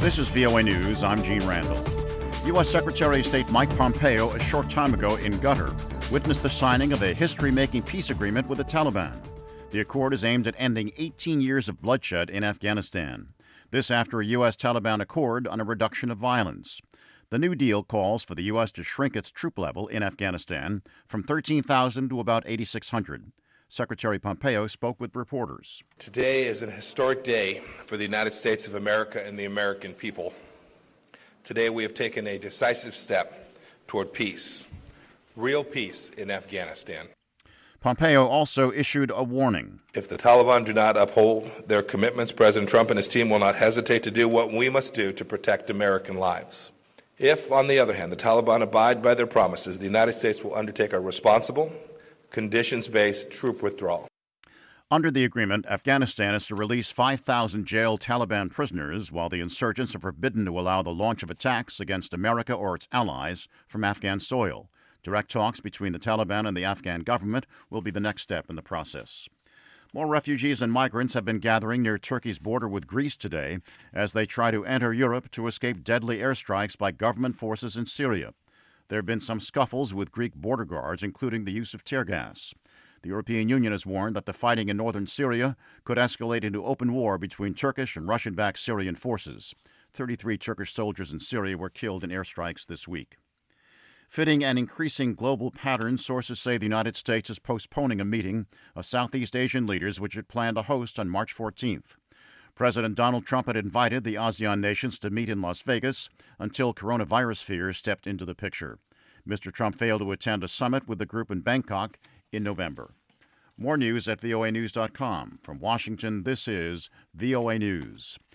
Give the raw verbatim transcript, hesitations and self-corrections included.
This is V O A News. I'm Gene Randall. U S. Secretary of State Mike Pompeo, a short time ago in Qatar, witnessed the signing of a history-making peace agreement with the Taliban. The accord is aimed at ending eighteen years of bloodshed in Afghanistan. This after a U S. Taliban accord on a reduction of violence. The new deal calls for the U S to shrink its troop level in Afghanistan from thirteen thousand to about eighty-six hundred. Secretary Pompeo spoke with reporters. Today is an historic day for the United States of America and the American people. Today we have taken a decisive step toward peace, real peace in Afghanistan. Pompeo also issued a warning. If the Taliban do not uphold their commitments, President Trump and his team will not hesitate to do what we must do to protect American lives. If, on the other hand, the Taliban abide by their promises, the United States will undertake a responsible, conditions-based troop withdrawal. Under the agreement, Afghanistan is to release five thousand jailed Taliban prisoners, while the insurgents are forbidden to allow the launch of attacks against America or its allies from Afghan soil. Direct talks between the Taliban and the Afghan government will be the next step in the process. More refugees and migrants have been gathering near Turkey's border with Greece today as they try to enter Europe to escape deadly airstrikes by government forces in Syria. There have been some scuffles with Greek border guards, including the use of tear gas. The European Union has warned that the fighting in northern Syria could escalate into open war between Turkish and Russian-backed Syrian forces. thirty-three Turkish soldiers in Syria were killed in airstrikes this week. Fitting an increasing global pattern, sources say the United States is postponing a meeting of Southeast Asian leaders which it planned to host on March fourteenth. President Donald Trump had invited the ASEAN nations to meet in Las Vegas until coronavirus fears stepped into the picture. Mister Trump failed to attend a summit with the group in Bangkok in November. More news at V O A news dot com. From Washington, this is V O A News.